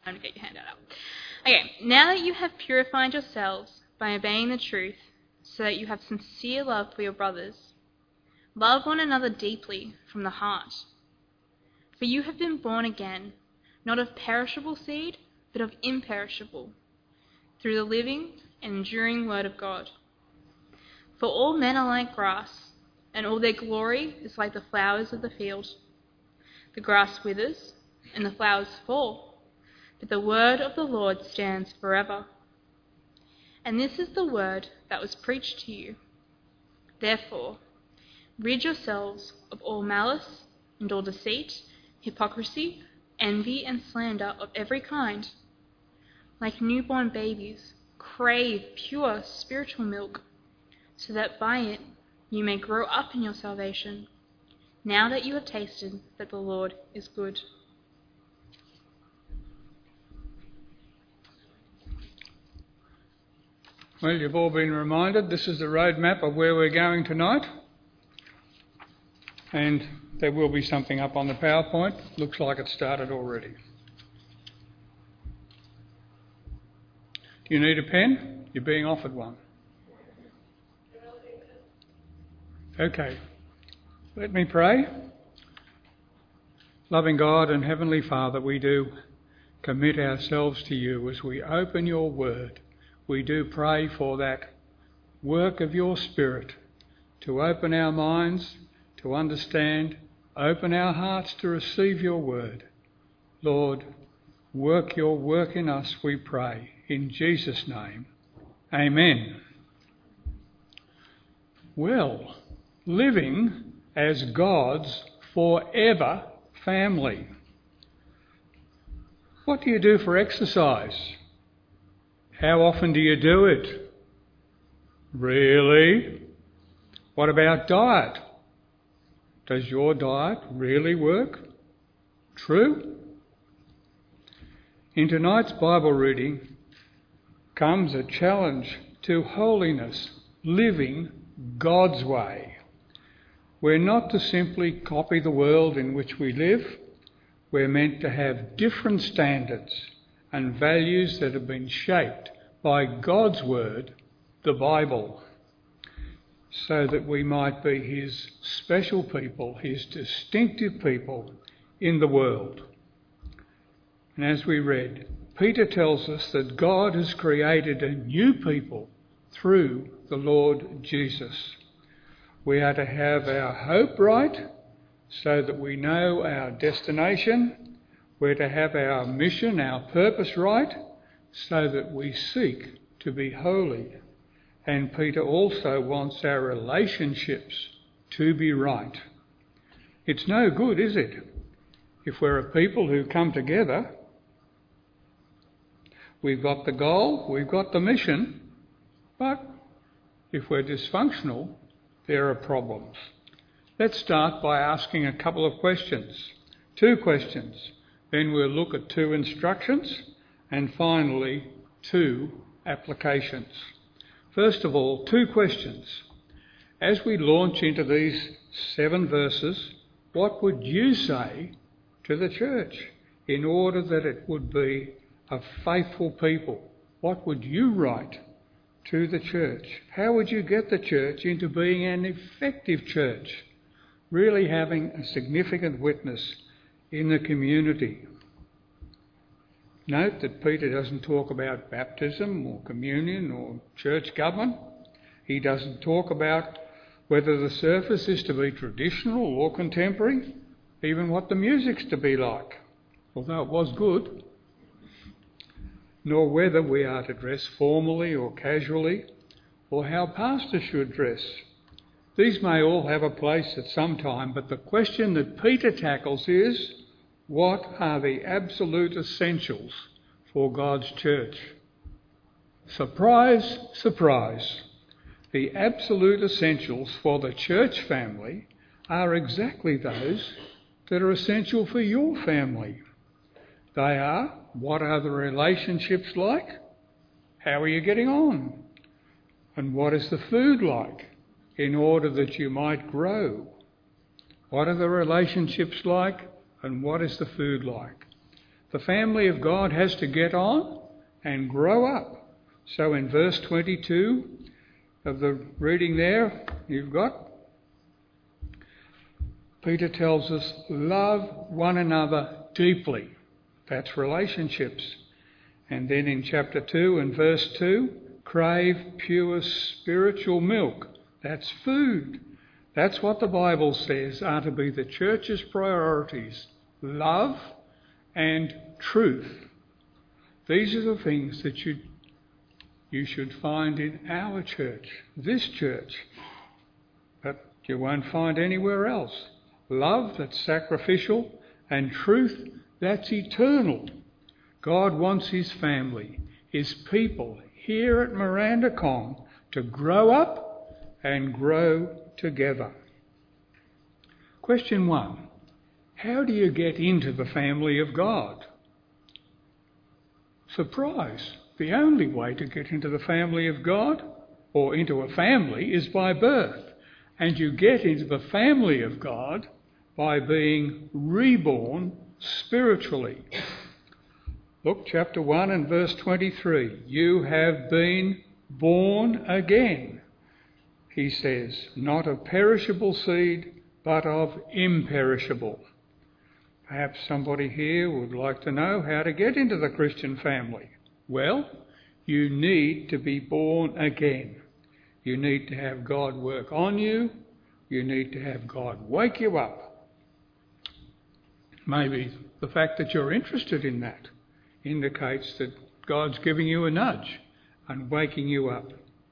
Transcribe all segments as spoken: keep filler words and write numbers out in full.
Time to get your hand out. Okay, now that you have purified yourselves by obeying the truth, so that you have sincere love for your brothers, love one another deeply from the heart. For you have been born again, not of perishable seed, but of imperishable, through the living and enduring word of God. For all men are like grass, and all their glory is like the flowers of the field. The grass withers, and the flowers fall, but the word of the Lord stands forever. And this is the word that was preached to you. Therefore, rid yourselves of all malice and all deceit, hypocrisy, envy, and slander of every kind. Like newborn babies, crave pure spiritual milk, so that by it you may grow up in your salvation, now that you have tasted that the Lord is good. Well, you've all been reminded this is the roadmap of where we're going tonight. And there will be something up on the PowerPoint. Looks like it started already. Do you need a pen? You're being offered one. Okay. Let me pray. Loving God and Heavenly Father, we do commit ourselves to you as we open your word. We do pray for that work of your Spirit to open our minds, to understand, open our hearts to receive your word. Lord, work your work in us, we pray. In Jesus' name, amen. Well, living as God's forever family. What do you do for exercise? How often do you do it? Really? What about diet? Does your diet really work? True? In tonight's Bible reading comes a challenge to holiness, living God's way. We're not to simply copy the world in which we live. We're meant to have different standards and values that have been shaped by God's word, the Bible, so that we might be his special people, his distinctive people in the world. And as we read, Peter tells us that God has created a new people through the Lord Jesus. We are to have our hope right so that we know our destination. We're to have our mission, our purpose right, so that we seek to be holy. And Peter also wants our relationships to be right. It's no good, is it, if we're a people who come together, we've got the goal, we've got the mission, but if we're dysfunctional, there are problems. Let's start by asking a couple of questions. Two questions. Then we'll look at two instructions and finally two applications. First of all, two questions. As we launch into these seven verses, what would you say to the church in order that it would be a faithful people? What would you write to the church? How would you get the church into being an effective church, really having a significant witness in the community? Note that Peter doesn't talk about baptism or communion or church government. He doesn't talk about whether the service is to be traditional or contemporary, even what the music's to be like, although it was good, nor whether we are to dress formally or casually, or how pastors should dress. These may all have a place at some time, but the question that Peter tackles is, what are the absolute essentials for God's church? Surprise, surprise. The absolute essentials for the church family are exactly those that are essential for your family. They are, what are the relationships like? How are you getting on? And what is the food like in order that you might grow? What are the relationships like? And what is the food like? The family of God has to get on and grow up. So in verse twenty-two of the reading there, you've got, Peter tells us, love one another deeply. That's relationships. And then in chapter two and verse two, crave pure spiritual milk. That's food. That's what the Bible says are to be the church's priorities. Love and truth. These are the things that you, you should find in our church, this church, but you won't find anywhere else. Love that's sacrificial and truth that's eternal. God wants his family, his people here at Mirandacong to grow up and grow together. Question one. How do you get into the family of God? Surprise. The only way to get into the family of God, or into a family, is by birth. And you get into the family of God by being reborn spiritually. Look, chapter one and verse twenty-three. You have been born again, he says, not of perishable seed, but of imperishable. Perhaps somebody here would like to know how to get into the Christian family. Well, you need to be born again. You need to have God work on you. You need to have God wake you up. Maybe the fact that you're interested in that indicates that God's giving you a nudge and waking you up.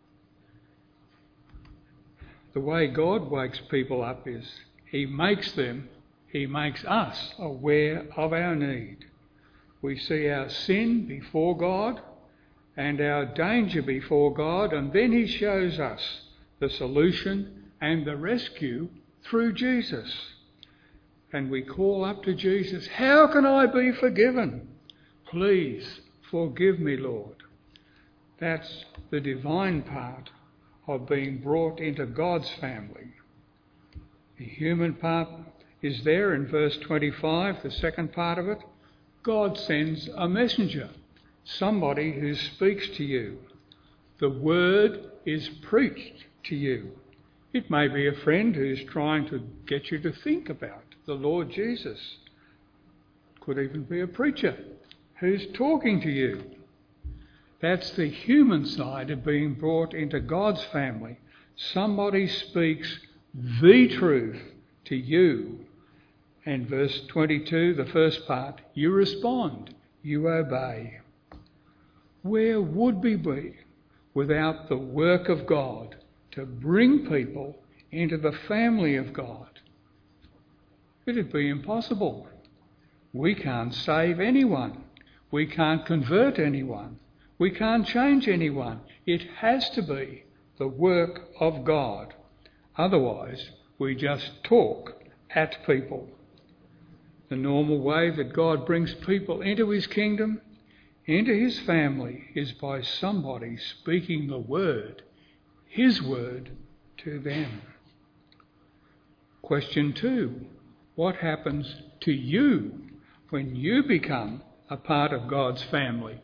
The way God wakes people up is he makes them, he makes us aware of our need. We see our sin before God and our danger before God, and then he shows us the solution and the rescue through Jesus. And we call up to Jesus, how can I be forgiven? Please forgive me, Lord. That's the divine part of being brought into God's family. The human part is there in verse twenty-five, the second part of it. God sends a messenger, somebody who speaks to you. The word is preached to you. It may be a friend who's trying to get you to think about the Lord Jesus. It could even be a preacher who's talking to you. That's the human side of being brought into God's family. Somebody speaks the truth to you. And verse twenty-two, the first part, you respond, you obey. Where would we be without the work of God to bring people into the family of God? It'd be impossible. We can't save anyone. We can't convert anyone. We can't change anyone. It has to be the work of God. Otherwise, we just talk at people. The normal way that God brings people into his kingdom, into his family, is by somebody speaking the word, his word, to them. Question two. What happens to you when you become a part of God's family?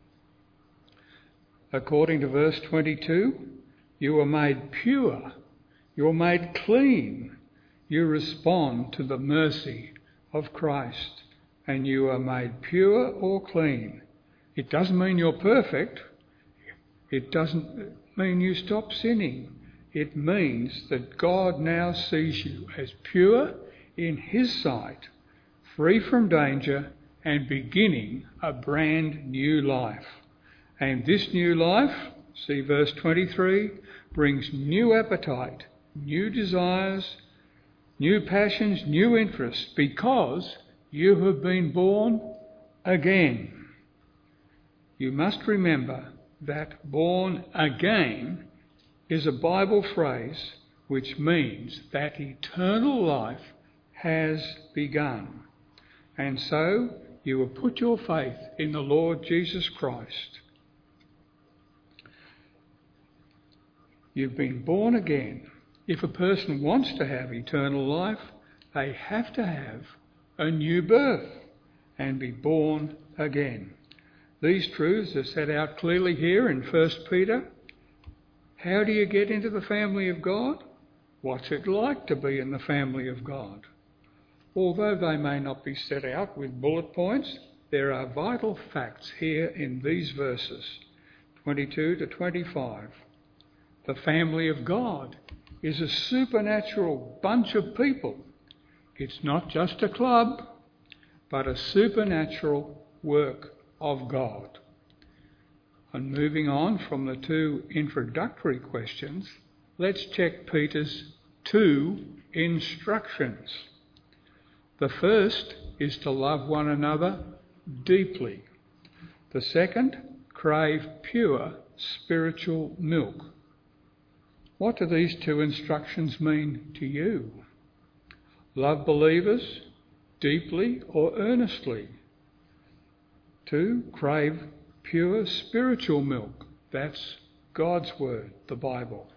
According to verse twenty-two, you are made pure, you are made clean, you respond to the mercy of Christ, and you are made pure or clean. It doesn't mean you're perfect. It doesn't mean you stop sinning. It means that God now sees you as pure in his sight, free from danger, and beginning a brand new life. And this new life, see verse twenty-three, brings new appetite, new desires, new passions, new interests, because you have been born again. You must remember that born again is a Bible phrase which means that eternal life has begun. And so you will put your faith in the Lord Jesus Christ. You've been born again. If a person wants to have eternal life, they have to have a new birth. and be born again. These truths are set out clearly here in First Peter. How do you get into the family of God? What's it like to be in the family of God? Although they may not be set out with bullet points, there are vital facts here in these verses, twenty-two to twenty-five. The family of God is a supernatural bunch of people. It's not just a club, but a supernatural work of God. And moving on from the two introductory questions, let's check Peter's two instructions. The first is to love one another deeply. The second, crave pure spiritual milk. What do these two instructions mean to you? Love believers deeply or earnestly. Two, crave pure spiritual milk. That's God's word, the Bible.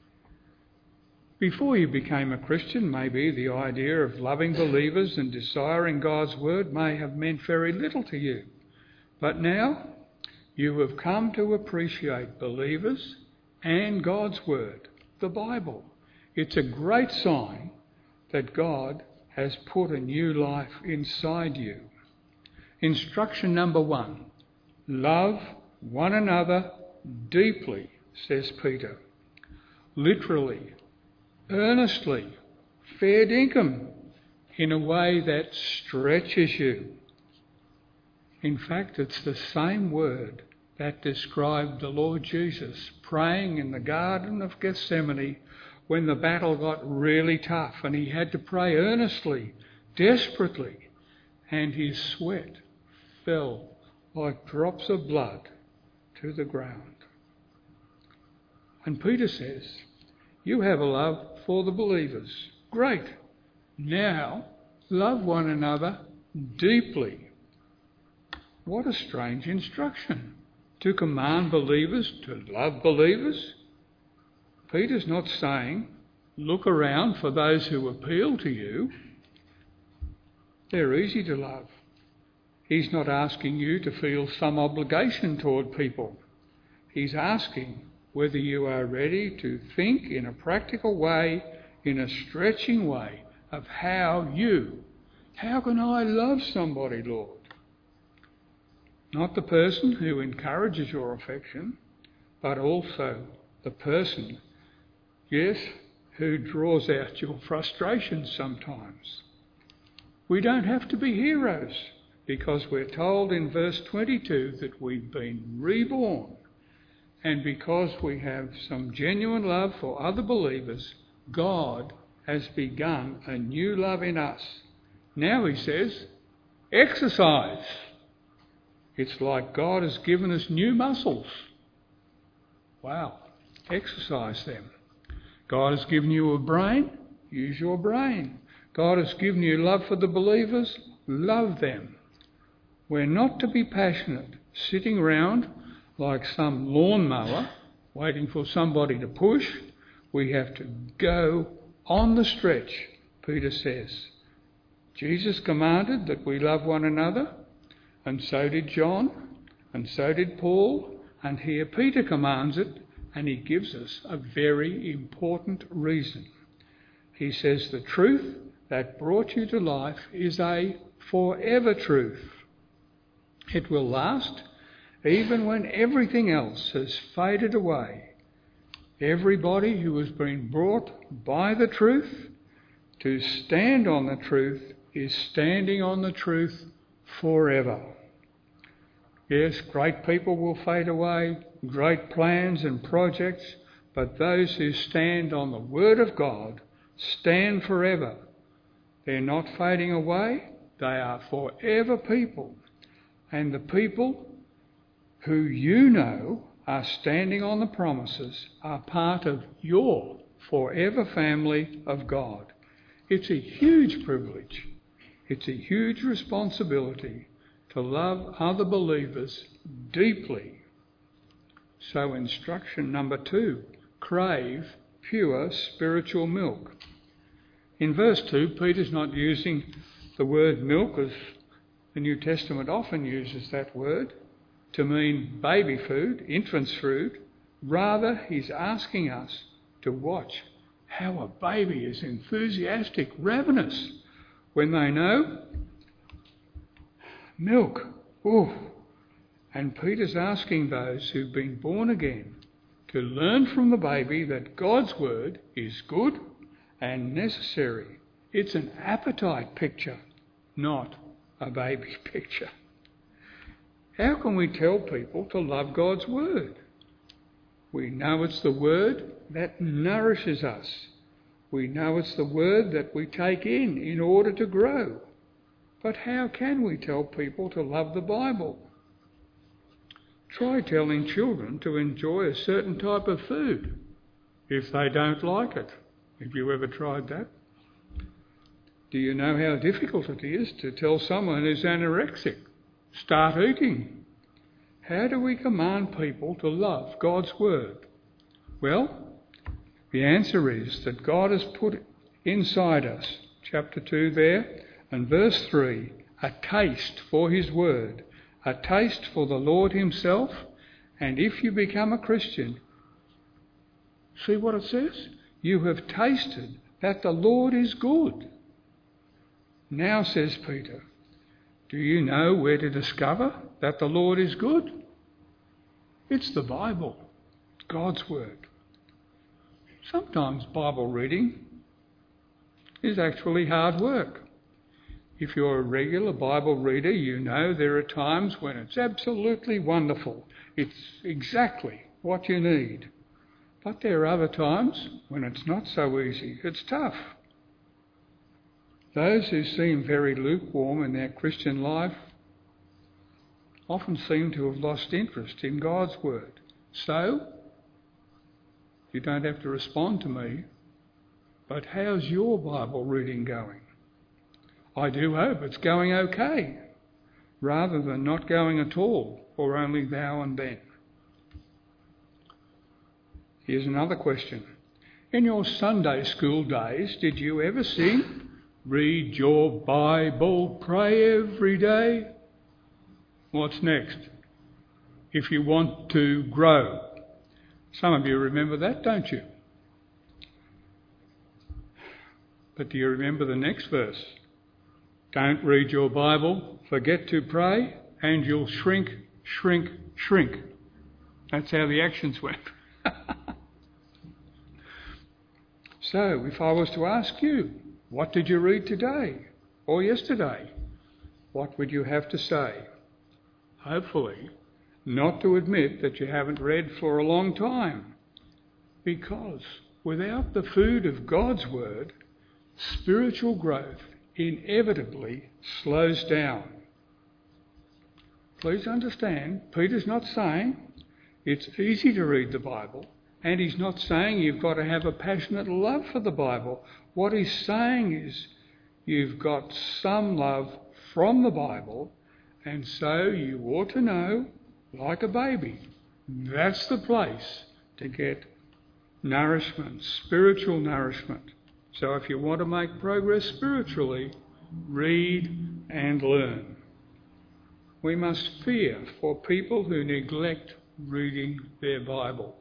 Before you became a Christian, maybe the idea of loving believers and desiring God's word may have meant very little to you. But now you have come to appreciate believers and God's word, the Bible. It's a great sign that God has put a new life inside you. Instruction number one, love one another deeply, says Peter. Literally, earnestly, fair dinkum, in a way that stretches you. In fact, it's the same word that described the Lord Jesus praying in the Garden of Gethsemane when the battle got really tough and he had to pray earnestly, desperately, and his sweat fell like drops of blood to the ground. And Peter says, you have a love for the believers. Great. Now, love one another deeply. What a strange instruction. To command believers to love believers? Peter's not saying, look around for those who appeal to you. They're easy to love. He's not asking you to feel some obligation toward people. He's asking whether you are ready to think in a practical way, in a stretching way, of how you, how can I love somebody, Lord? Not the person who encourages your affection, but also the person, yes, who draws out your frustrations sometimes. We don't have to be heroes, because we're told in verse twenty-two that we've been reborn. And because we have some genuine love for other believers, God has begun a new love in us. Now he says, exercise. It's like God has given us new muscles. Wow, exercise them. God has given you a brain, use your brain. God has given you love for the believers, love them. We're not to be passionate, sitting around like some lawnmower, waiting for somebody to push. We have to go on the stretch, Peter says. Jesus commanded that we love one another, and so did John, and so did Paul, and here Peter commands it, and he gives us a very important reason. He says the truth that brought you to life is a forever truth. It will last even when everything else has faded away. Everybody who has been brought by the truth to stand on the truth is standing on the truth forever. Yes, great people will fade away, great plans and projects, but those who stand on the Word of God stand forever. They're not fading away, they are forever people. And the people who you know are standing on the promises are part of your forever family of God. It's a huge privilege. It's a huge responsibility to love other believers deeply. So instruction number two, crave pure spiritual milk. In verse two, Peter's not using the word milk as The New Testament often uses that word to mean baby food, infant's food. Rather, he's asking us to watch how a baby is enthusiastic, ravenous, when they know milk. Ooh. And Peter's asking those who've been born again to learn from the baby that God's word is good and necessary. It's an appetite picture, not a baby picture. How can we tell people to love God's word? We know it's the word that nourishes us. We know it's the word that we take in in order to grow. But how can we tell people to love the Bible? Try telling children to enjoy a certain type of food if they don't like it. Have you ever tried that? Do you know how difficult it is to tell someone who's anorexic, start eating? How do we command people to love God's word? Well, the answer is that God has put inside us, chapter two there, and verse three, a taste for his word, a taste for the Lord himself. And if you become a Christian, see what it says? You have tasted that the Lord is good. Now, says Peter, do you know where to discover that the Lord is good? It's the Bible, God's word. Sometimes Bible reading is actually hard work. If you're a regular Bible reader, you know there are times when it's absolutely wonderful. It's exactly what you need. But there are other times when it's not so easy. It's tough. Those who seem very lukewarm in their Christian life often seem to have lost interest in God's word. So, you don't have to respond to me, but how's your Bible reading going? I do hope it's going okay, rather than not going at all, or only now and then. Here's another question. In your Sunday school days, did you ever sing, "Read your Bible, pray every day"? What's next? If you want to grow. Some of you remember that, don't you? But do you remember the next verse? Don't read your Bible, forget to pray, and you'll shrink, shrink, shrink. That's how the actions went. So, if I was to ask you, what did you read today or yesterday? What would you have to say? Hopefully, not to admit that you haven't read for a long time, because without the food of God's word, spiritual growth inevitably slows down. Please understand, Peter's not saying it's easy to read the Bible, and he's not saying you've got to have a passionate love for the Bible. What he's saying is you've got some love from the Bible, and so you ought to know, like a baby, that's the place to get nourishment, spiritual nourishment. So if you want to make progress spiritually, read and learn. We must fear for people who neglect reading their Bible.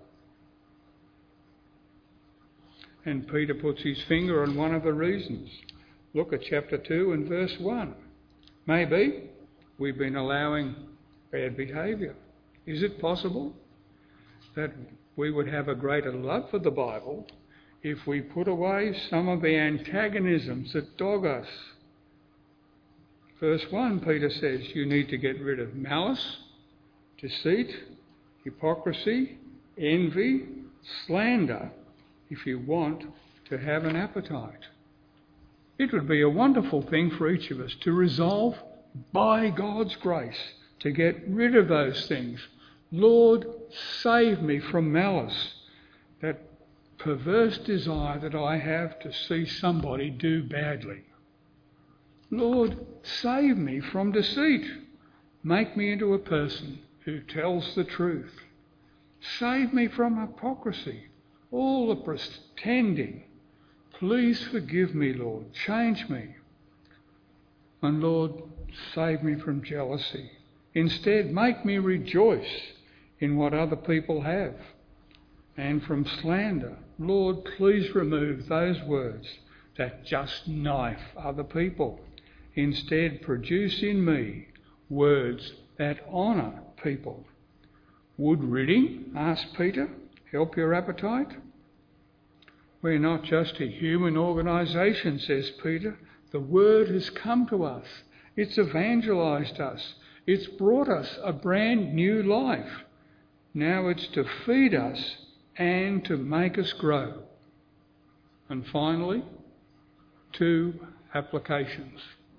And Peter puts his finger on one of the reasons. Look at chapter two and verse one. Maybe we've been allowing bad behaviour. Is it possible that we would have a greater love for the Bible if we put away some of the antagonisms that dog us? Verse one, Peter says you need to get rid of malice, deceit, hypocrisy, envy, slander, if you want to have an appetite. It would be a wonderful thing for each of us to resolve by God's grace to get rid of those things. Lord, save me from malice, that perverse desire that I have to see somebody do badly. Lord, save me from deceit. Make me into a person who tells the truth. Save me from hypocrisy, all the pretending. Please forgive me, Lord. Change me. And Lord, save me from jealousy. Instead, make me rejoice in what other people have. And from slander, Lord, please remove those words that just knife other people. Instead, produce in me words that honour people. Would ridding, asked Peter, help your appetite? We're not just a human organisation, says Peter. The word has come to us. It's evangelised us. It's brought us a brand new life. Now it's to feed us and to make us grow. And finally, two applications.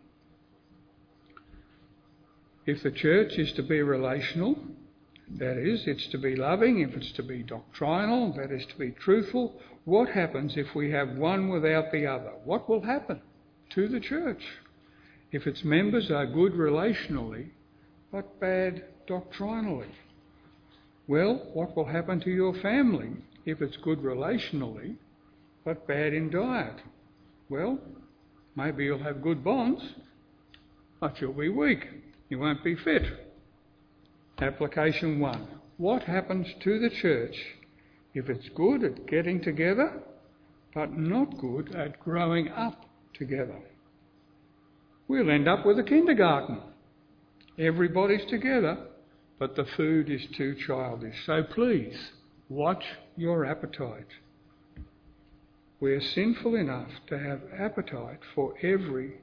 If the church is to be relational, that is, it's to be loving. If it's to be doctrinal, that is to be truthful, what happens if we have one without the other? What will happen to the church if its members are good relationally but bad doctrinally? Well, what will happen to your family if it's good relationally but bad in diet? Well, maybe you'll have good bonds, but you'll be weak. You won't be fit. Application one. What happens to the church if it's good at getting together but not good at growing up together? We'll end up with a kindergarten. Everybody's together, but the food is too childish. So please, watch your appetite. We're sinful enough to have appetite for everything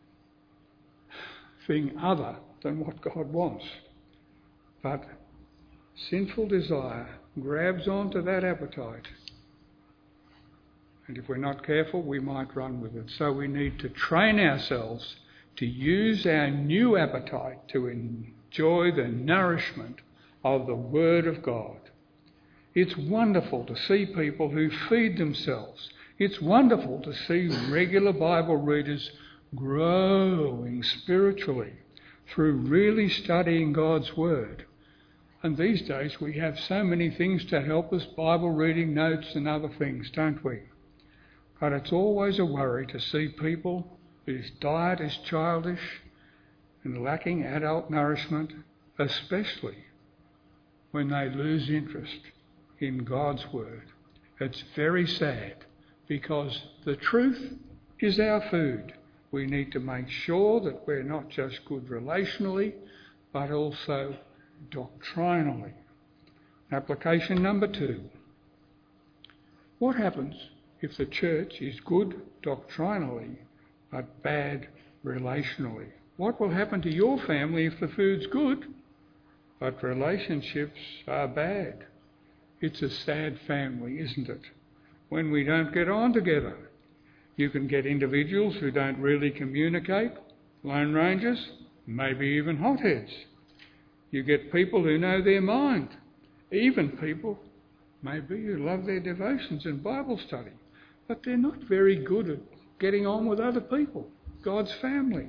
other than what God wants. But sinful desire grabs onto that appetite. And if we're not careful, we might run with it. So we need to train ourselves to use our new appetite to enjoy the nourishment of the Word of God. It's wonderful to see people who feed themselves. It's wonderful to see regular Bible readers growing spiritually through really studying God's Word. And these days we have so many things to help us, Bible reading notes and other things, don't we? But it's always a worry to see people whose diet is childish and lacking adult nourishment, especially when they lose interest in God's Word. It's very sad because the truth is our food. We need to make sure that we're not just good relationally, but also doctrinally. Application number two. What happens if the church is good doctrinally but bad relationally? What will happen to your family if the food's good but relationships are bad? It's a sad family, isn't it? When we don't get on together. You can get individuals who don't really communicate, lone rangers, maybe even hotheads. You get people who know their mind, even people maybe who love their devotions and Bible study, but they're not very good at getting on with other people, God's family.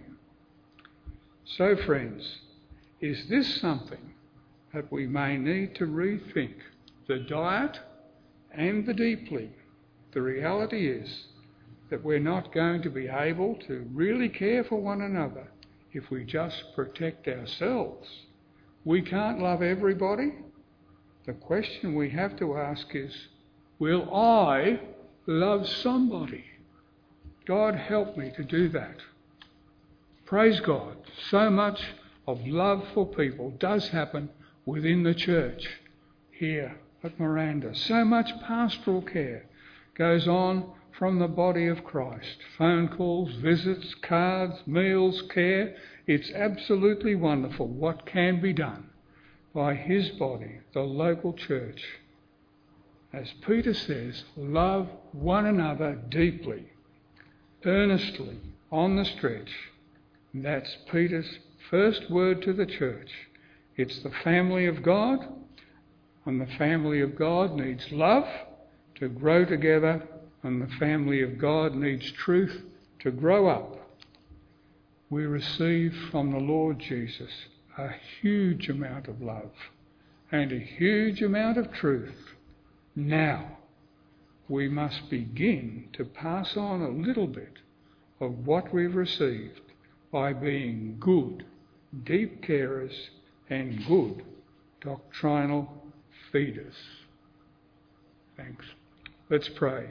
So friends, is this something that we may need to rethink? The diet and the deeply. The reality is that we're not going to be able to really care for one another if we just protect ourselves. We can't love everybody. The question we have to ask is, will I love somebody? God help me to do that. Praise God. So much of love for people does happen within the church here at Miranda. So much pastoral care goes on from the body of Christ. Phone calls, visits, cards, meals, care. It's absolutely wonderful what can be done by his body, the local church. As Peter says, love one another deeply, earnestly, on the stretch. That's Peter's first word to the church. It's the family of God, and the family of God needs love to grow together, and the family of God needs truth to grow up. We receive from the Lord Jesus a huge amount of love and a huge amount of truth. Now we must begin to pass on a little bit of what we've received by being good, deep carers and good doctrinal feeders. Thanks. Let's pray.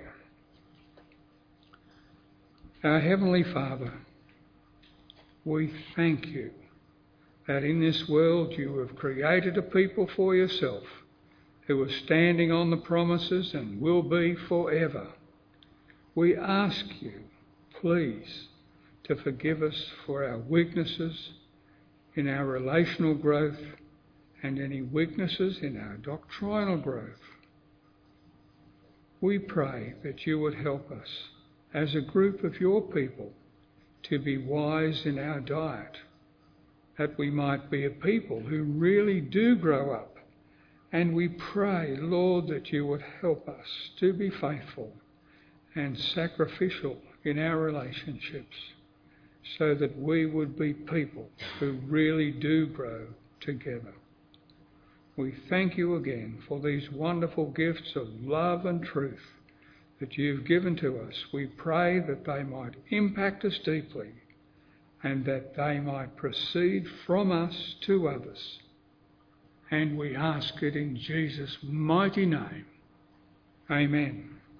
Our Heavenly Father, we thank you that in this world you have created a people for yourself who are standing on the promises and will be forever. We ask you, please, to forgive us for our weaknesses in our relational growth and any weaknesses in our doctrinal growth. We pray that you would help us as a group of your people to be wise in our diet, that we might be a people who really do grow up. And we pray, Lord, that you would help us to be faithful and sacrificial in our relationships, so that we would be people who really do grow together. We thank you again for these wonderful gifts of love and truth that you've given to us. We pray that they might impact us deeply and that they might proceed from us to others. And we ask it in Jesus' mighty name. Amen.